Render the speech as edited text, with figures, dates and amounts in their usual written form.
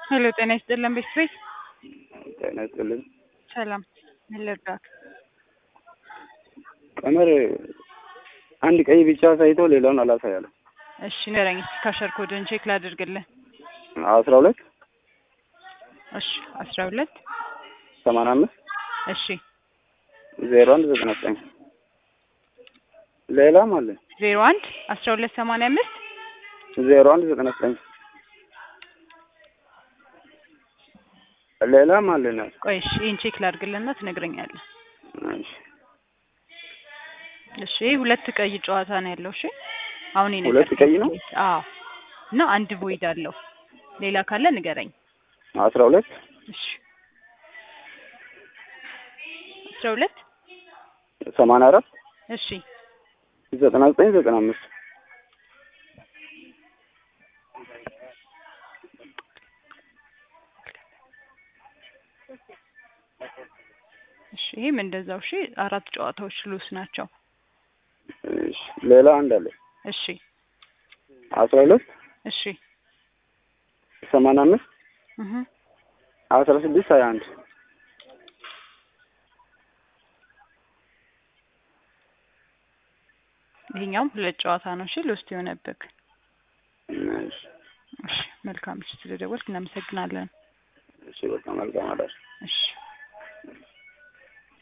ሄሎ ጤና ይስጥልን ቤተሰብ። ጤና ይስጥልን። ሰላም ልርዳክ? ቀመር አንድ ቀይ ብቻ ሳይቶ ሌላውን አላሳያለሁ። እሺ ንገረኝ እስኪ ካሸር ኮድን ቼክ ላድርግልህ። 12 እሺ 12 85 እሺ 0199 ሌላም አለ 01 12 85 0199 ሌላም አለ ነው። ቆይ እሺ ይሄን ቼክ ላድርግልህና ትነግረኛለህ። እሺ እሺ ሁለት ቀይ ጨዋታ ነው ያለው። እሺ አሁን ይሄን ሁለት ቀይ ነው? አዎ እና አንድ ቮይድ አለው። ሌላ ካለ ንገረኝ። 12 እሺ 12 84 እሺ 9995 እሺ ይሄም እንደዛው። እሺ አራት ጨዋታዎች ሉስ ናቸው። እሺ ሌላ አንድ አለ። እሺ 12 እሺ 85 16 21 ይሄኛውም ሁለት ጨዋታ ነው። እሺ ሉስት የሆነብክ። እሺ እሺ መልካም። እሺ ስለደወልክ እናመሰግናለን። እሺ በጣም መልካም አዳር። እሺ